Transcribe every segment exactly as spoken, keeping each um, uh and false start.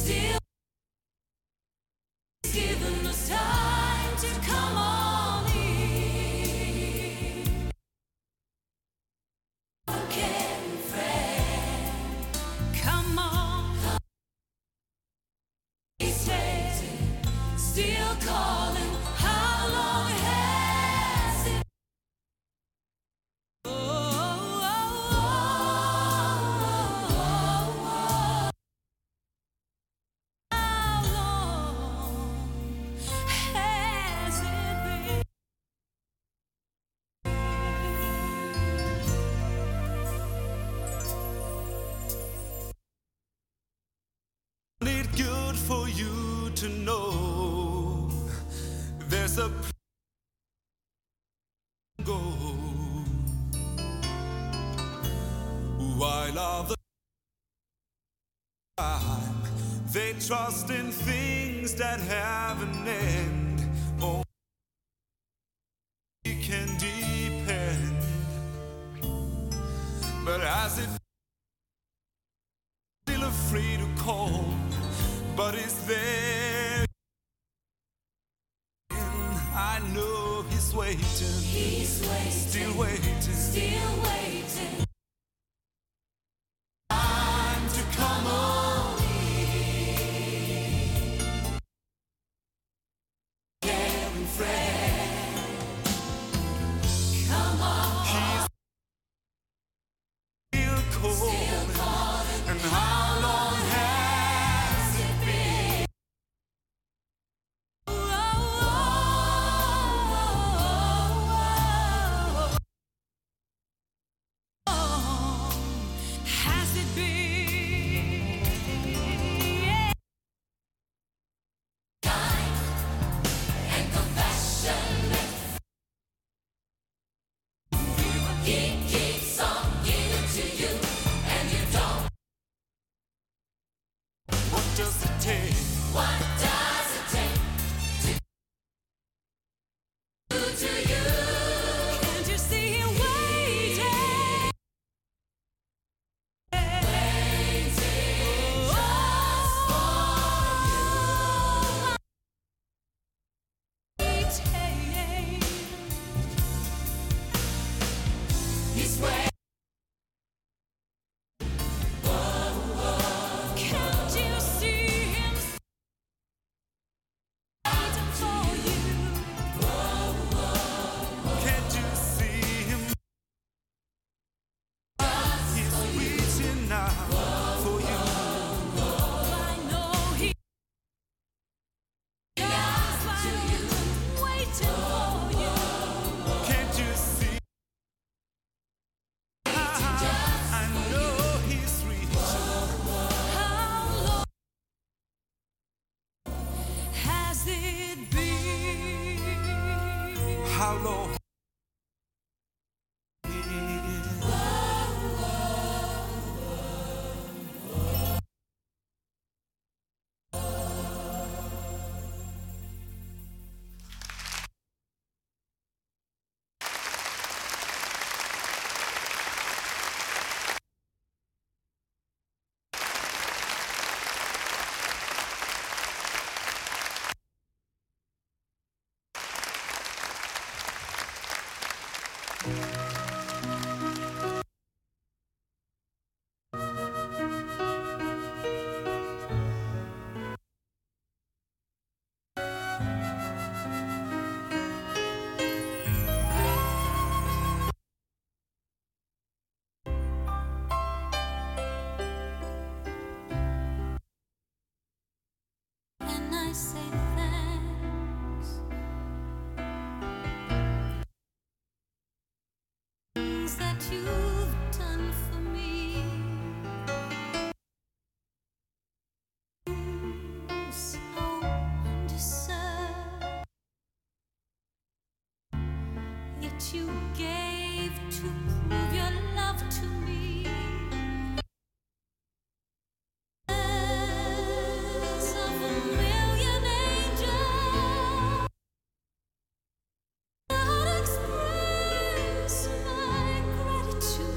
still given us time to come on in. Okay, friend, come on. He's waiting, still calling. How long has it? Oh, oh, oh, oh, how long has it been? It good for you to know there's a place to go while other time they trust in things that have an end. Oh, we can depend, but as it still afraid to call, but it's there. I know he's waiting, He's waiting, still waiting. still waiting. Time to come on in, Caring friend, come on. he's still calling. Still calling. And how long has it been? Oh, oh, oh, oh, oh. Has it been? Time and compassion. He keeps on giving to you, and you don't. What does it take? What does it take to do to you? Can't you see him waiting? Waiting just for you. Waiting. He's waiting. Can't you see him waiting for you? Can't you see him? He's reaching now for you. I know he is waiting for you. Can't you see? I know he's reaching. How long has it been? How long? And I say thanks. Things that you've done for me. So undeserved. Yet you gave to prove your love to me. As of a million angels, I'll express my gratitude.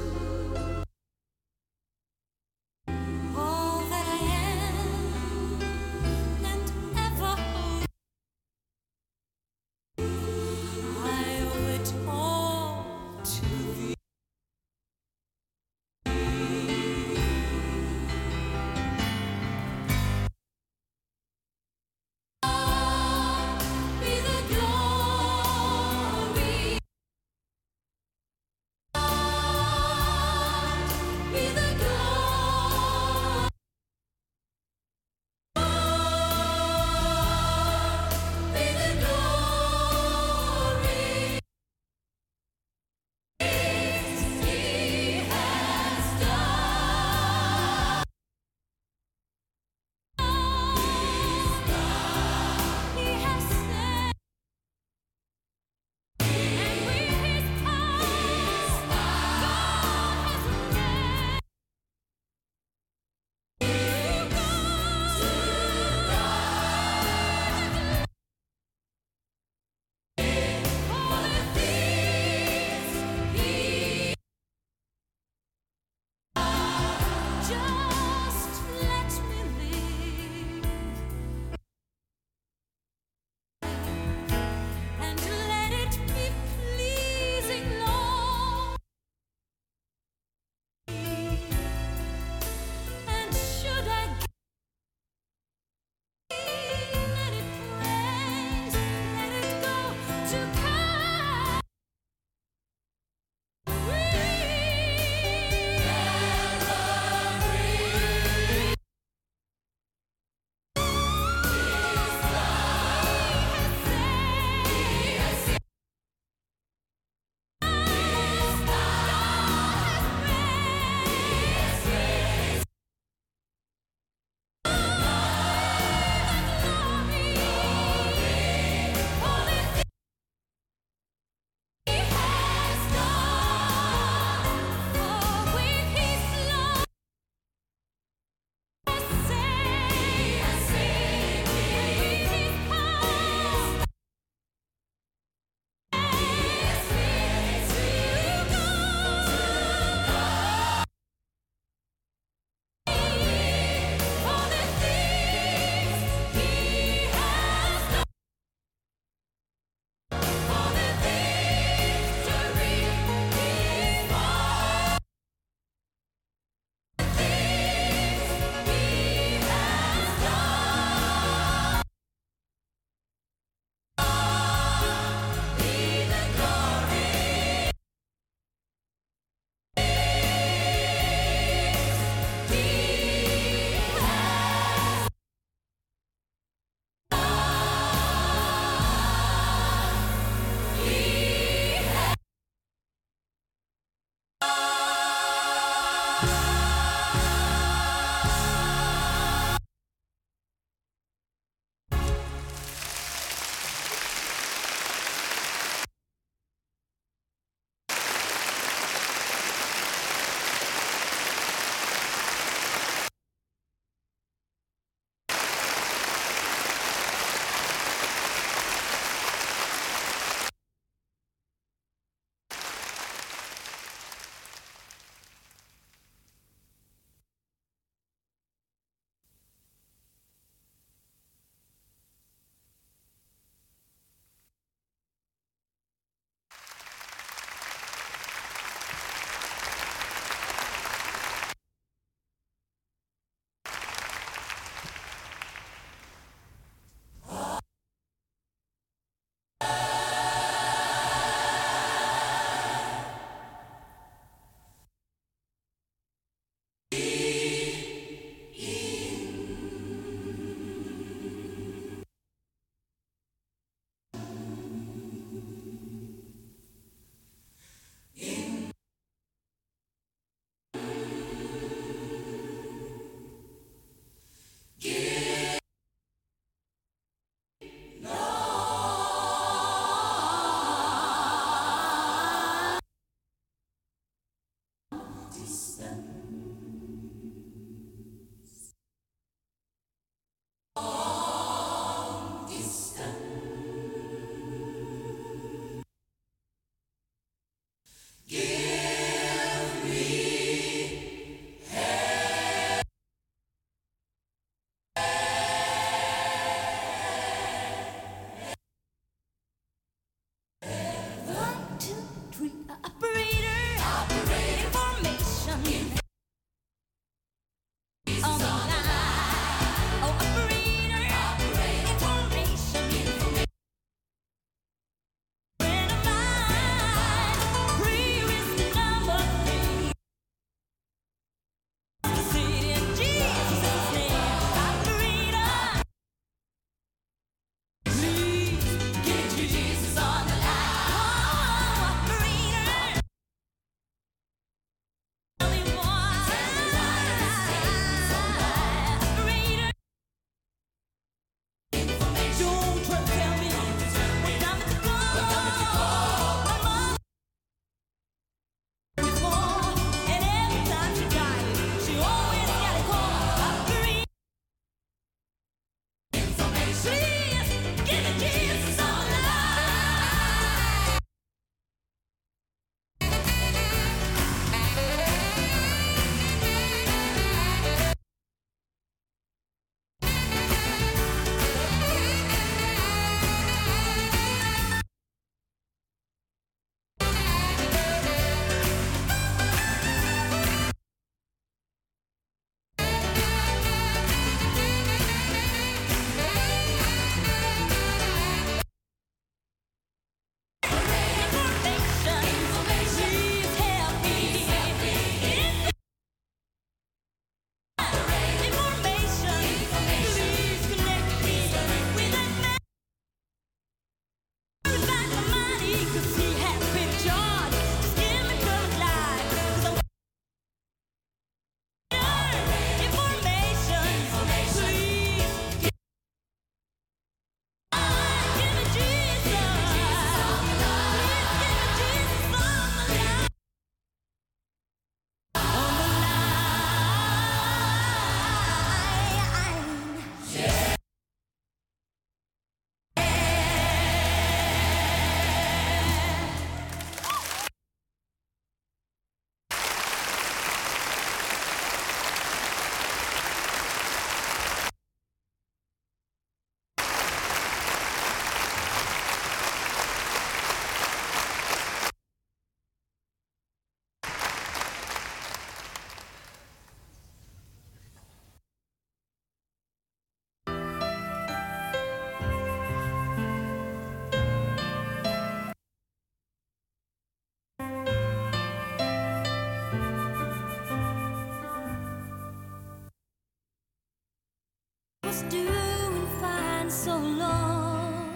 was doing fine so long.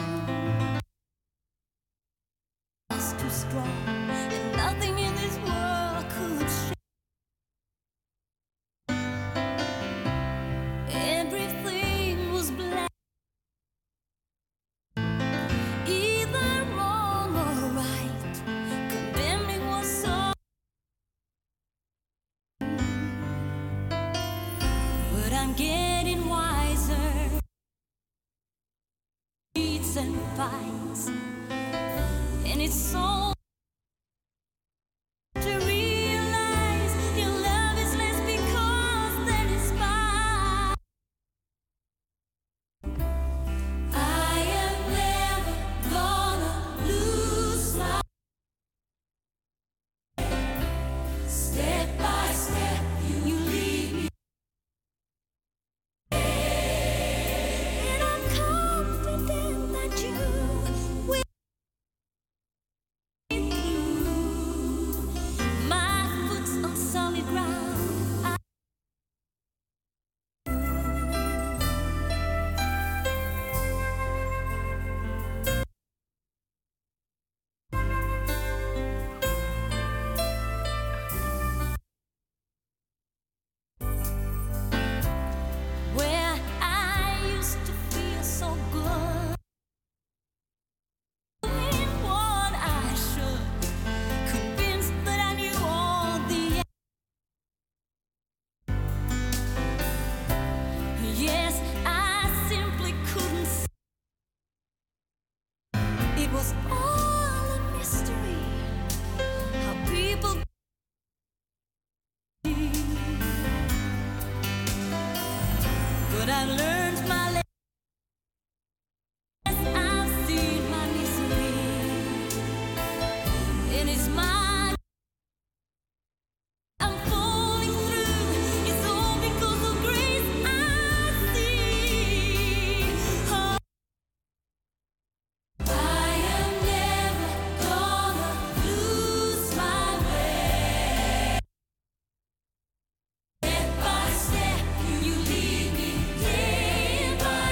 I was too strong, and nothing in this world could shake. Everything was black, either wrong or right. Condemning was so, but I'm getting wiser. Beats and fights, and it's so to realize your love is less because than it's fine. I am never gonna lose my step by step. You lead me, and I'm confident that you will get through. My foot's on solid ground. I Where I used to feel so good, doing what I should, convinced that I knew all the answers. Yes, I simply couldn't see. It was all a mystery, how people do. But I learned my lesson. I've seen my misery, and it's mine. I'm falling through. It's all because of grace I see. Oh, I am never gonna lose my way. Step by step, you lead me day by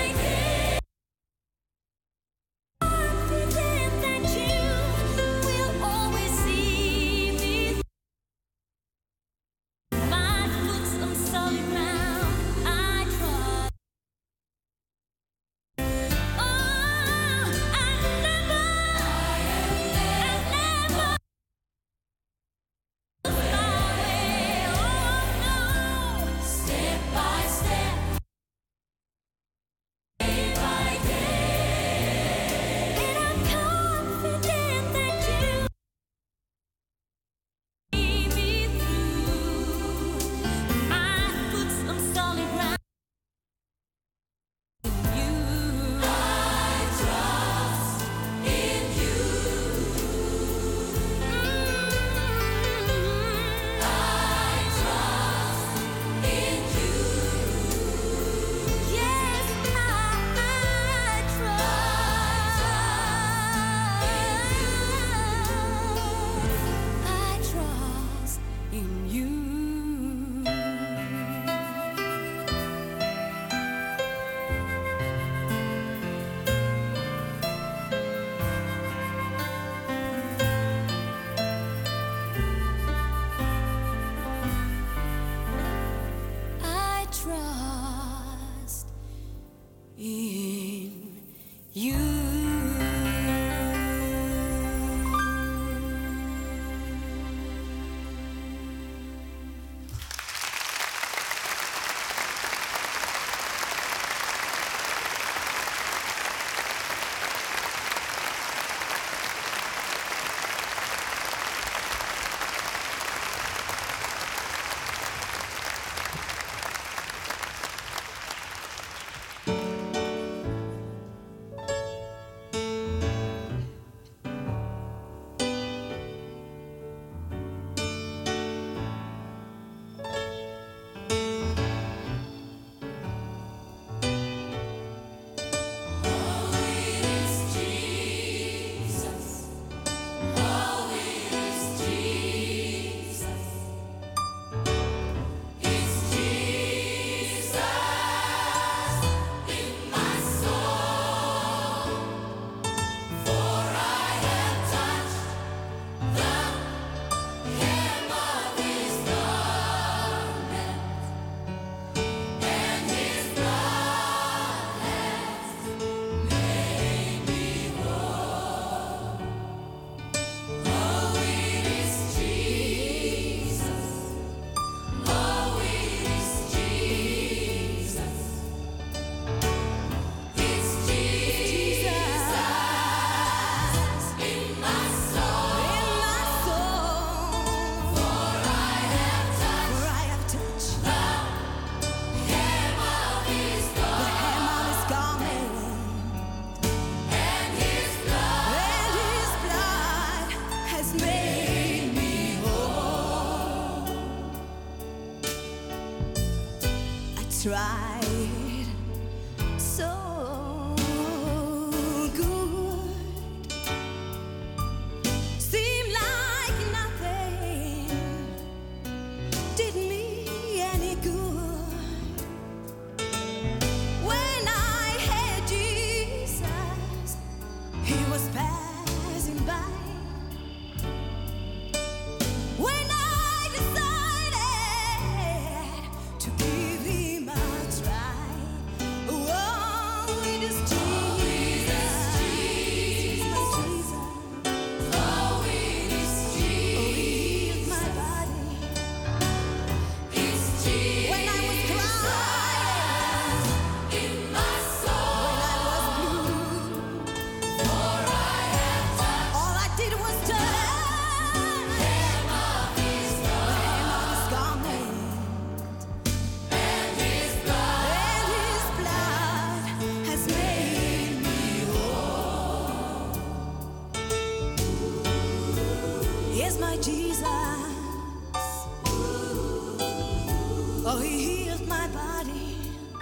tried so good. Seemed like nothing did me any good. When I had Jesus, he was passing by. When I decided to give him a try, oh, it is Jesus, Jesus, oh, it is Jesus, oh, he healed my body. It's Jesus. When I was crying in my soul, when I was blue, for I had touched, all I did was touch the hem of his garment, and his blood, and his blood has made me whole. Here's my Jesus. Oh, he healed my body.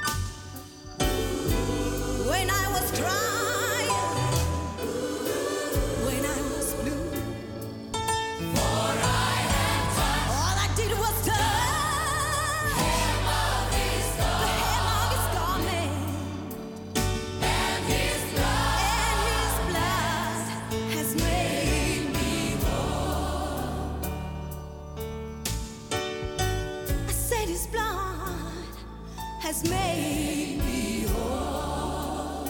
When I was crying, when I was blue, for I had touched, all I did was touch the hem of his garment, and his blood, and his blood has made me whole. I said his blood has made me whole.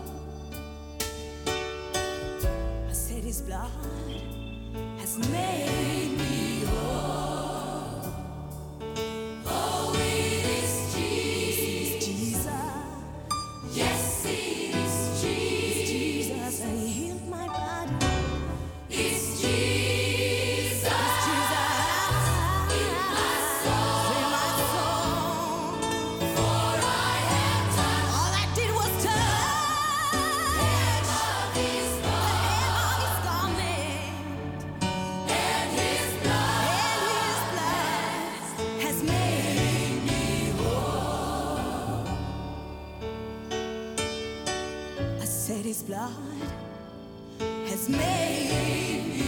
I said his blood has made me whole. Oh, it is Jesus, Jesus. Yes, it is Jesus, and he healed my body. It's Jesus, it's Jesus in my soul, in my soul. For I had touched, all I did was touch the hem of his garment, and his blood, and his blood has made me whole. I said his blood has made me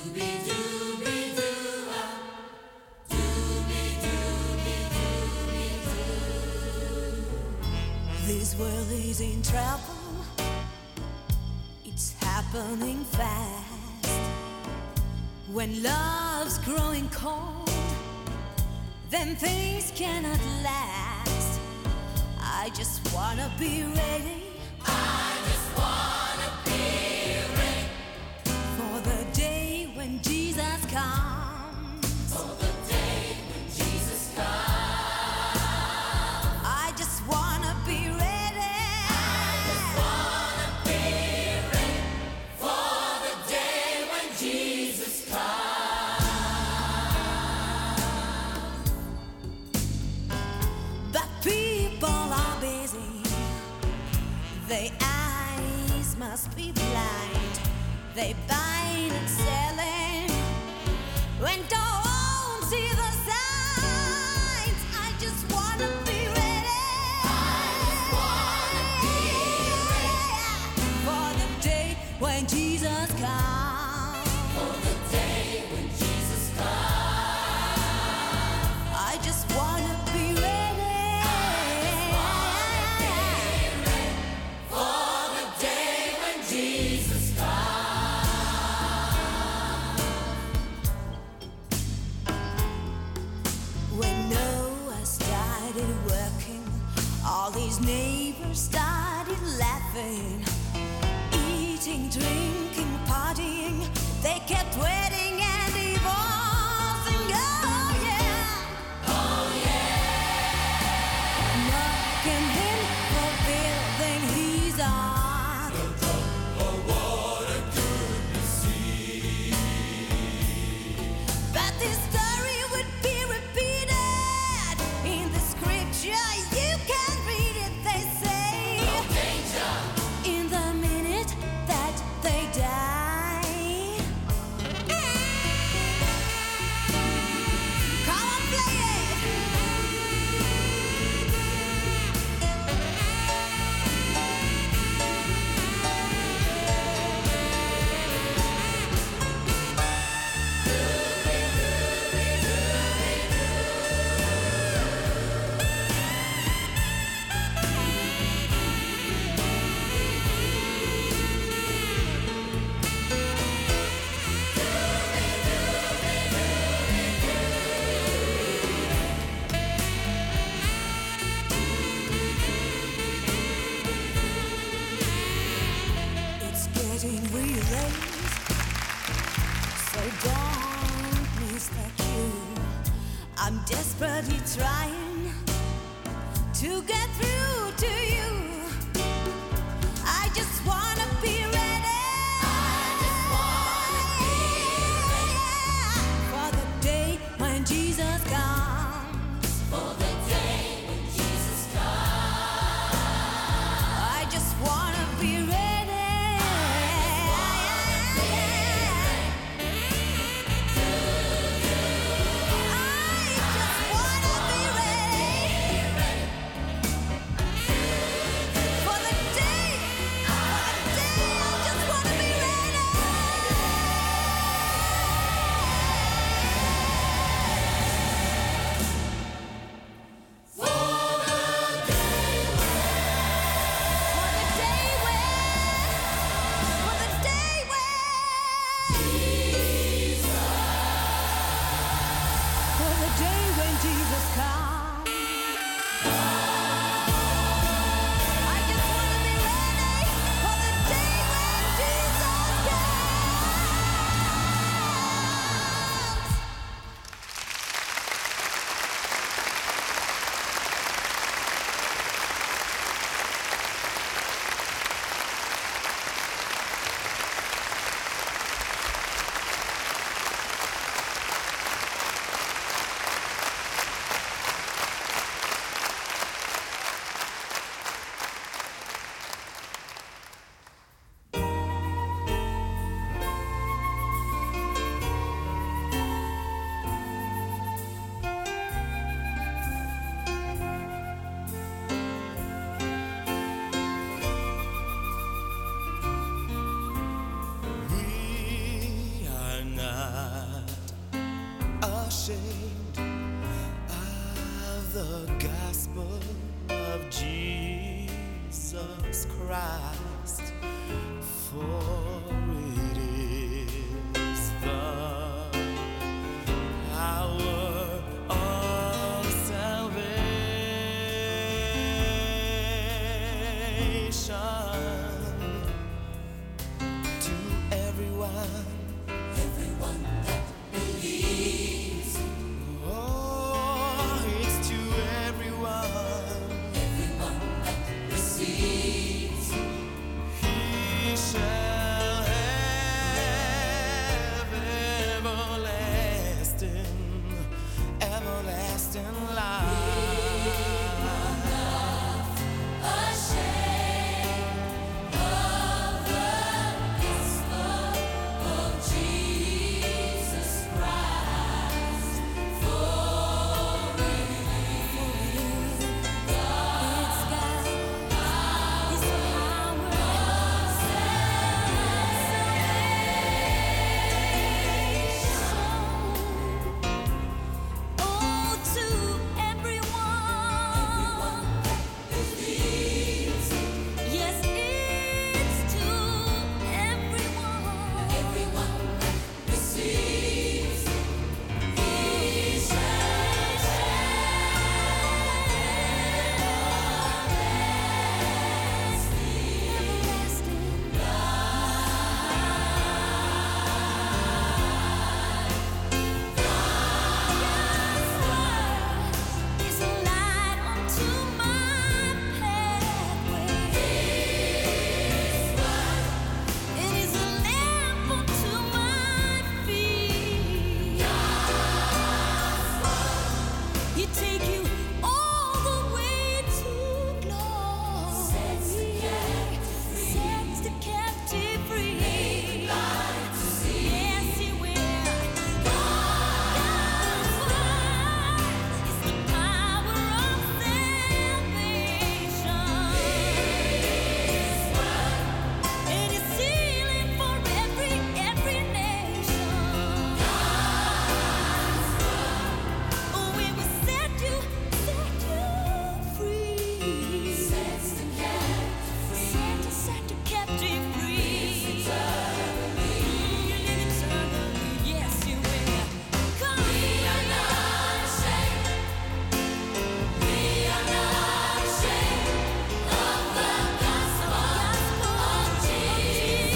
This world is in trouble. It's happening fast. When love's growing cold, then things cannot last. I just wanna be ready. I just wanna be ready for the day when Jesus comes. For the day when Jesus comes. I just wanna be ready. I just wanna be ready for the day when Jesus comes. But people are busy. Their eyes must be blind. They buying and selling when don't see the signs. I just wanna be ready. I just wanna be ready for the day when Jesus comes. For the day when Jesus comes. I just wanna be ready. I just wanna be ready for the day when Jesus comes. When Noah started working, all his neighbors started laughing, eating, drinking, partying. They kept wedding and divorcing. Oh yeah, oh yeah. Knocking him for building his ark. But this story would be repeated in the scripture. You can read it. They say, no danger in the minute that they die. Come on, play it. It's getting real late, so don't miss the cue. I'm desperately trying to get through to you. I just wanna be ready. I just wanna be ready for the day when Jesus comes. For the day when Jesus comes. I just wanna be ready. Jesus comes. I just wanna be ready for the day when Jesus comes. ashamed of the gospel of Jesus Christ, for it is the power of salvation to everyone. Everyone that believes, Oh, it's to everyone. everyone that receives, He shall have everlasting, everlasting life. ashamed of the gospel of Jesus Christ, for it is God's power of salvation. Oh, to everyone that believes, yes, it's to everyone, everyone that receives, He shall everlasting is a light unto my pathway. It is a lamp unto my feet. He take you all the way to glory. Sets the captive free. Yes, He will. God's word is the power of salvation. It is healing for every every nation. Oh, it will set you set you free. Sets the captive free. Set set the captive free. You live eternally. Yes, you will. Come. We are not ashamed. We are not ashamed of the gospel of Jesus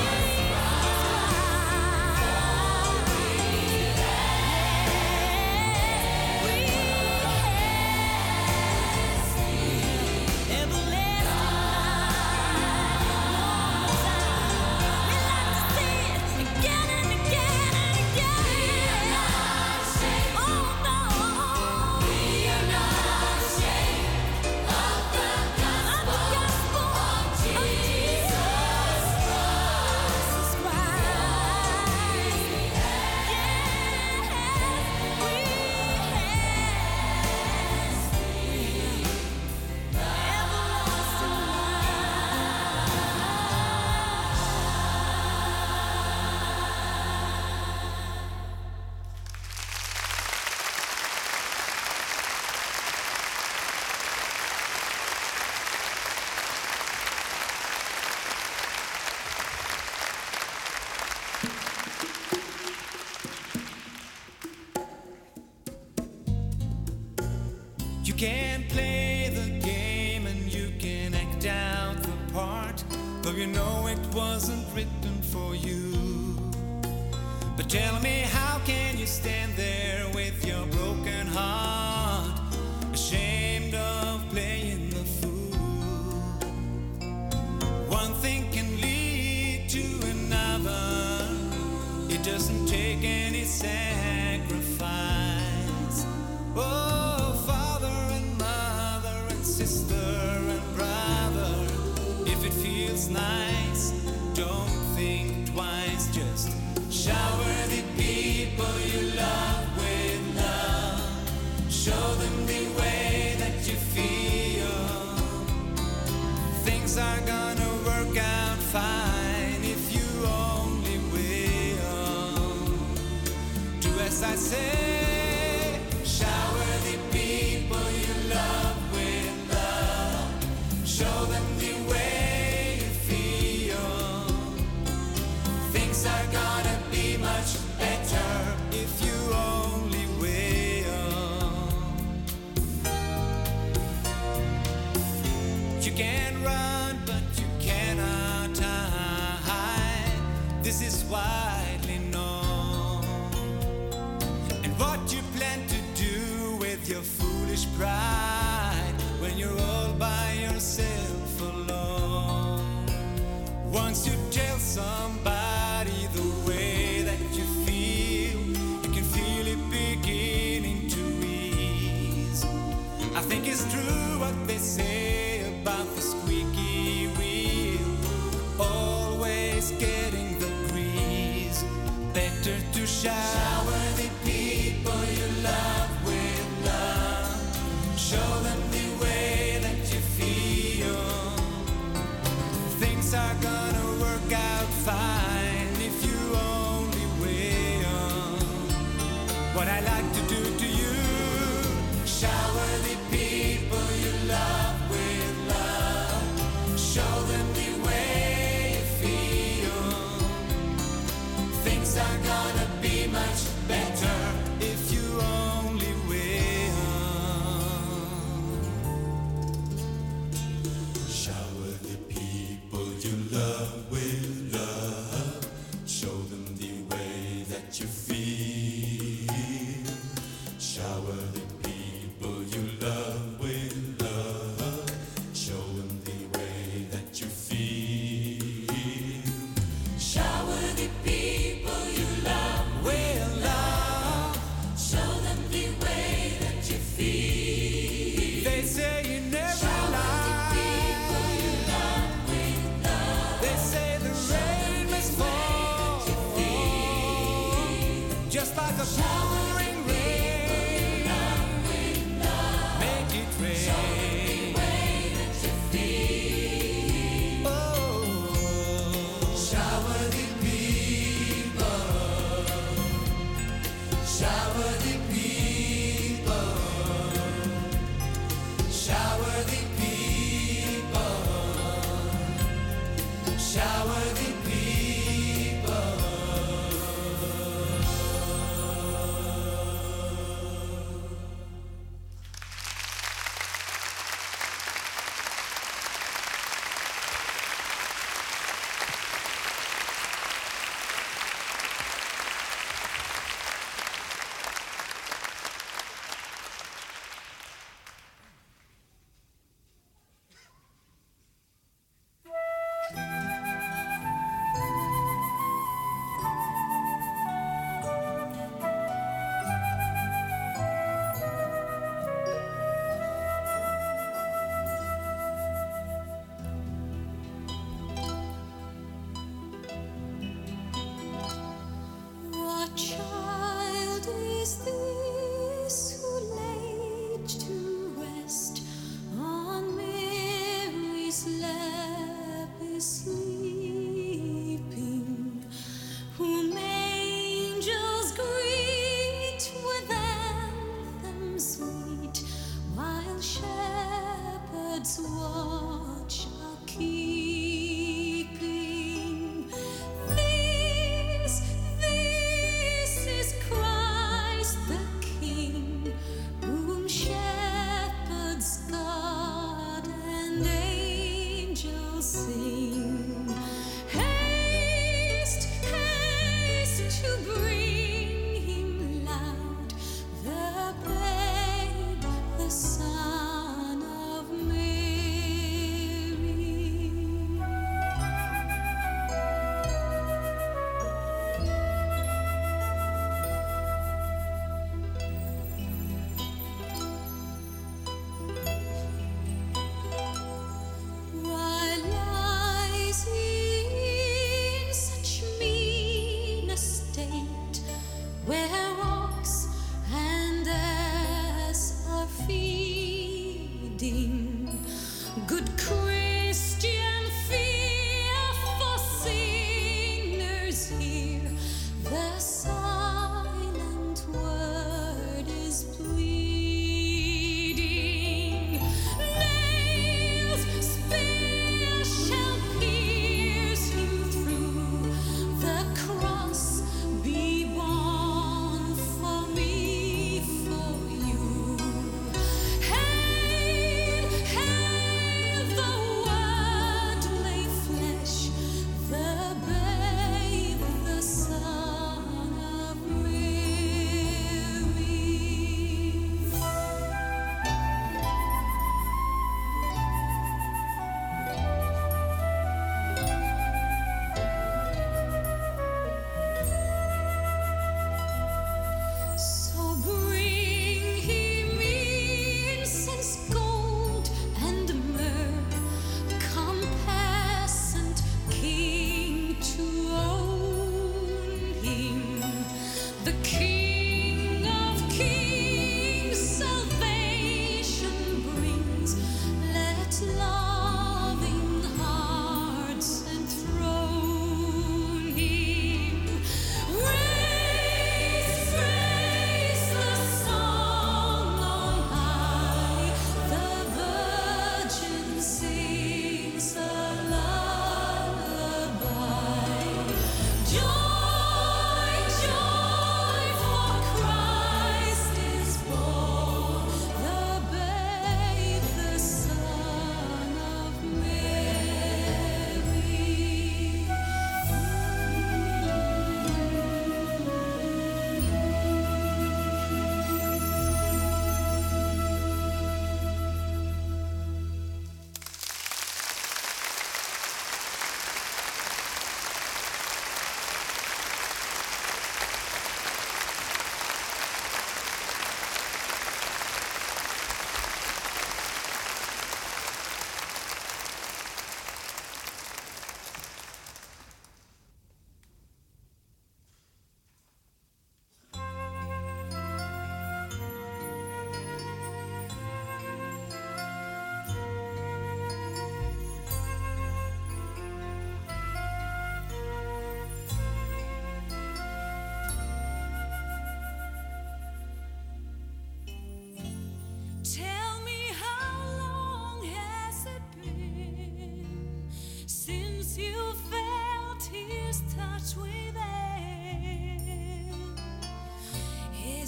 You can play the game and you can act out the part, though you know it wasn't written for you. But tell me, how can you stand there with your broken heart, ashamed of playing the fool? One thing can lead to another. It doesn't take any sacrifice. Oh, father and mother and sister and brother, if it feels nice, don't think twice. Just shower the people you love with love. Show them the way that you feel. Things are gonna work out fine if you only will do as I say. better to shower the people you love with love. Show them the way that you feel. Things are gonna work out fine if you only will. What I like to do to you, shower the people you love with love. Show them the way you feel. Things are gonna be much better if you only will. Shower the people you love with love. Show them the way that you feel. Shower the people you love with love. Show them the way that you feel. Shower the people you love with love. Show them the way that you feel. They say you never lie. They say the rain must fall, just like a pouring rain. Make it rain. Oh, shower the people. Shower the people. Shower the people. Shower the people.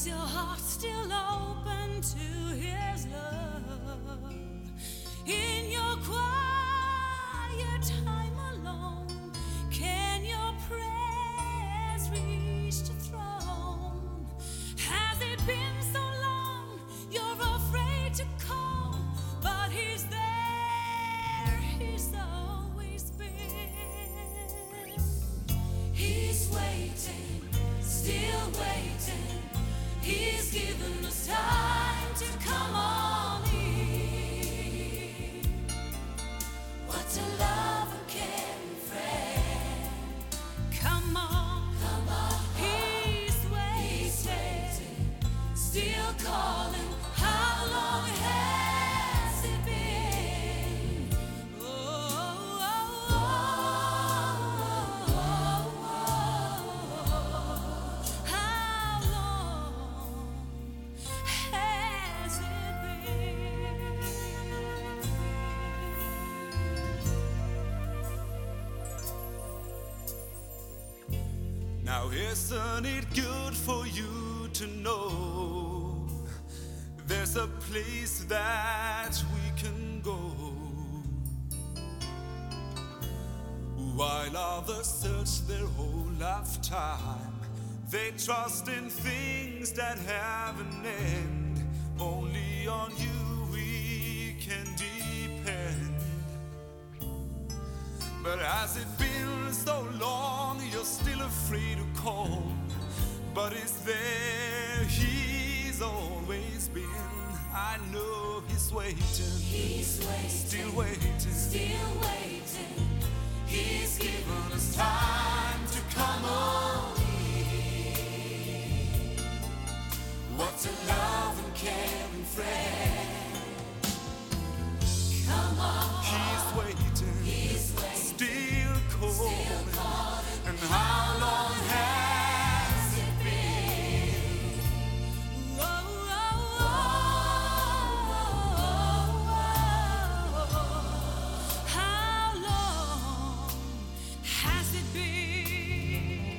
Is your heart still open to His love? In your quiet time alone, can your prayers reach the throne? Has it been so long you're afraid to call? But He's there, He's always been. He's waiting, still waiting. He's given us time to come on in. What a love and caring friend. Come on, come on. He's waiting, He's waiting, still calling. How long has it been? Oh, oh, oh, oh, oh. How long has it been? Now isn't it good for you to know there's a place that we can go while others search their whole lifetime? They trust in things that have an end. Only on you we can depend. But has it been so long you're still afraid to call? But it's there, He's always been. I know He's waiting, He's waiting, still waiting, still waiting. He's given us time to come on. What a love and caring friend. Come on, He's waiting, He's waiting, still calling. still calling. And how long has it been? Oh, oh, oh, oh, oh. How long has it been?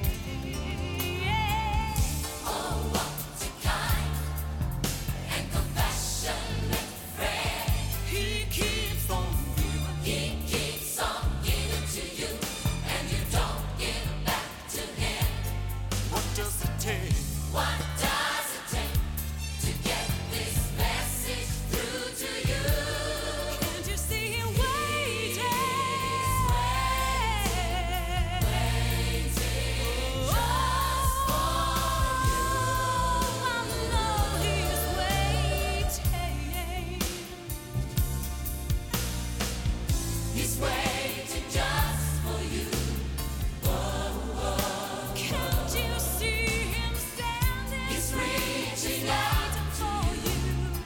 Yeah. Oh, what a kind and compassionate friend. He keeps on giving. He keeps on giving to you, and you don't give back to Him. What does it take? What does it take to get this message through to you? Can't you see Him waiting? Waiting just for you. I know He's waiting. He's waiting just for you. Can't you see Him standing? He's reaching out for you.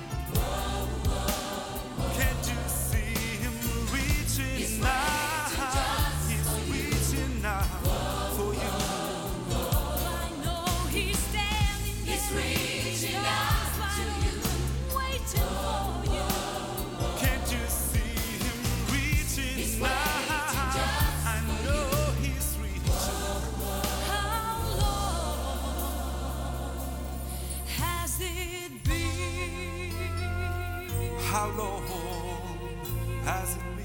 Can't you see Him reaching He's now? waiting just He's for you. reaching now for you. I know He's standing there. He's reaching out to you, waiting for you. Can't you see Him reaching He's now? waiting just I know He's reaching. How long has it been? How long has it been?